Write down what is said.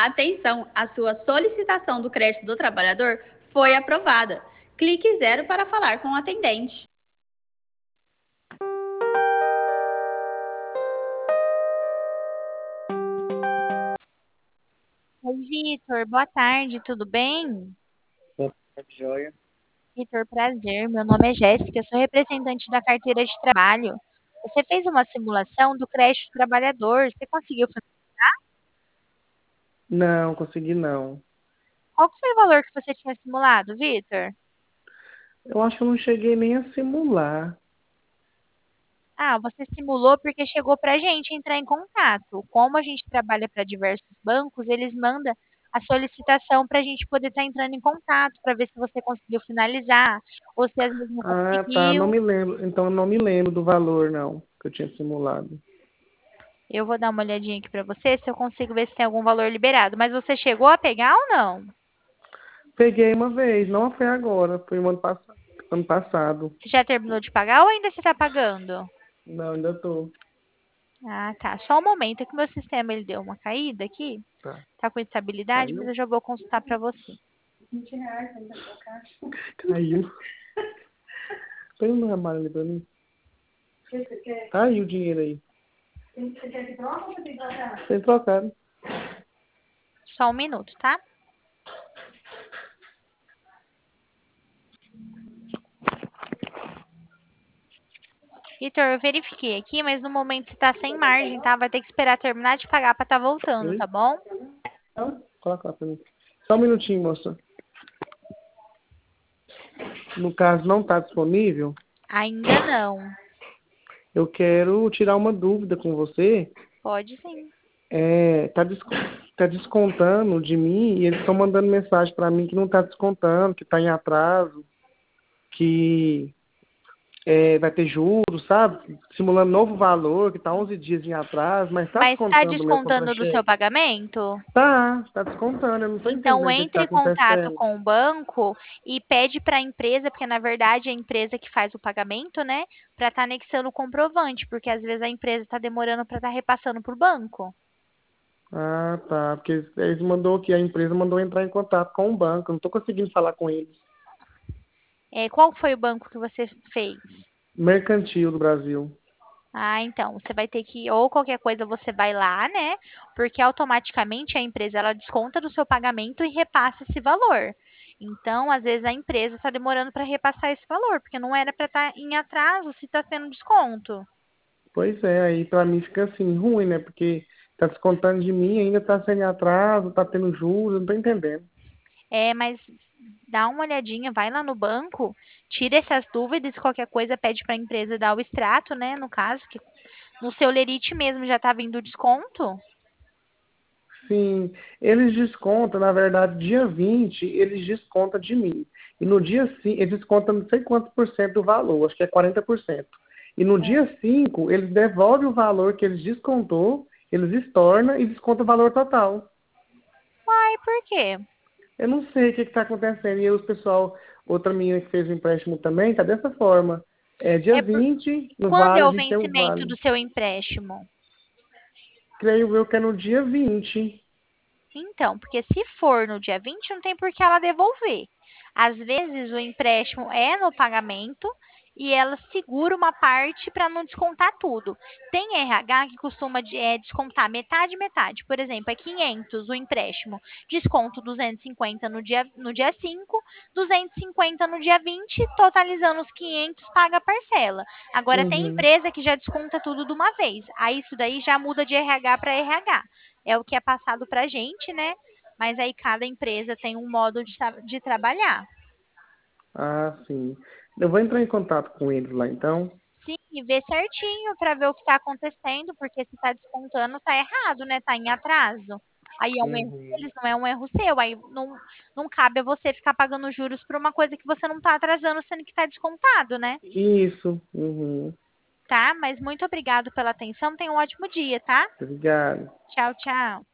Atenção, a sua solicitação do crédito do trabalhador foi aprovada. Clique 0 para falar com o atendente. Oi, Vitor, boa tarde, tudo bem? Boa tarde, joia. Vitor, prazer. Meu nome é Jéssica, eu sou representante da carteira de trabalho. Você fez uma simulação do crédito trabalhador, você conseguiu fazer? Não, consegui não. Qual que foi o valor que você tinha simulado, Vitor? Eu acho que eu não cheguei nem a simular. Ah, você simulou porque chegou para a gente entrar em contato. Como a gente trabalha para diversos bancos, eles mandam a solicitação para a gente poder estar entrando em contato, para ver se você conseguiu finalizar, ou se às vezes não Ah, tá, não conseguiu. me lembro. Então eu não me lembro do valor, não, que eu tinha simulado. Eu vou dar uma olhadinha aqui para você, se eu consigo ver se tem algum valor liberado. Mas você chegou a pegar ou não? Peguei uma vez, não foi agora, foi o ano passado. Ano passado. Você já terminou de pagar ou ainda você está pagando? Não, ainda tô. Ah, tá. Só um momento, é que o meu sistema ele deu uma caída aqui. Tá. Tá com instabilidade, mas Caiu? eu já vou consultar para você. Caiu. Põe no armário ali pra mim. Tá aí o dinheiro aí. Você quer que troca ou você tem que trocar? Tem trocado. Só um minuto, tá? Vitor, eu verifiquei aqui, mas no momento você tá sem margem, tá? Vai ter que esperar terminar de pagar para estar voltando, Oi? tá bom? Ah, coloca lá pra mim. Só um minutinho, moça. No caso, não tá disponível. Ainda não. Eu quero tirar uma dúvida com você. Pode sim. Tá descontando de mim e eles estão mandando mensagem para mim que não tá descontando, que tá em atraso, que vai ter juros, sabe? Simulando novo valor, que tá 11 dias em atraso, mas tá Mas está descontando o meu descontando do seu contra-cheque. pagamento? Tá descontando. Eu não tô Então, entendendo o que tá entre em contato acontecendo. com o banco e pede para a empresa, porque na verdade é a empresa que faz o pagamento, né? Para estar anexando o comprovante, porque às vezes a empresa está demorando para estar repassando para o banco. Ah, tá. Porque eles mandou que a empresa mandou entrar em contato com o banco. Eu não tô conseguindo falar com eles. Qual foi o banco que você fez? Mercantil do Brasil. Ah, então, você vai ter que, ou qualquer coisa você vai lá, né? Porque automaticamente a empresa ela desconta do seu pagamento e repassa esse valor. Então, às vezes a empresa está demorando para repassar esse valor, porque não era para estar em atraso se está tendo desconto. Pois é, aí pra mim fica assim, ruim, né? Porque tá descontando de mim, ainda tá sendo em atraso, tá tendo juros, eu não tô entendendo. Mas dá uma olhadinha, vai lá no banco, tira essas dúvidas, qualquer coisa pede para a empresa dar o extrato, né? No caso, que no seu lerite mesmo já está vindo o desconto. Sim, eles descontam, na verdade, dia 20 eles descontam de mim. E no dia 5, eles descontam não sei quantos por cento do valor, acho que é 40%. E no É. dia 5 eles devolvem o valor que eles descontou, eles estornam e descontam o valor total. Ai, por quê? Eu não sei o que está acontecendo. E aí, o pessoal, outra menina que fez o empréstimo também, tá dessa forma. É dia É por... 20 no Quando vale, é a o gente tem o vencimento vale. do seu empréstimo? Creio eu que é no dia 20. Então, porque se for no dia 20, não tem por que ela devolver. Às vezes o empréstimo é no pagamento e ela segura uma parte para não descontar tudo. Tem RH que costuma descontar metade, metade. Por exemplo, é 500 o empréstimo. Desconto 250 no dia 5, 250 no dia 20, totalizando os 500, paga a parcela. Agora, tem Uhum. empresa que já desconta tudo de uma vez. Aí isso daí já muda de RH para RH. É o que é passado para a gente, né? Mas aí cada empresa tem um modo de trabalhar. Ah, sim. Eu vou entrar em contato com eles lá, então. Sim, e ver certinho para ver o que está acontecendo, porque se está descontando, está errado, né? Está em atraso. Aí é um erro Uhum. deles, não é um erro seu. Aí não cabe a você ficar pagando juros por uma coisa que você não está atrasando, sendo que está descontado, né? Isso. Uhum. Tá? Mas muito obrigado pela atenção. Tenha um ótimo dia, tá? Obrigado. Tchau, tchau.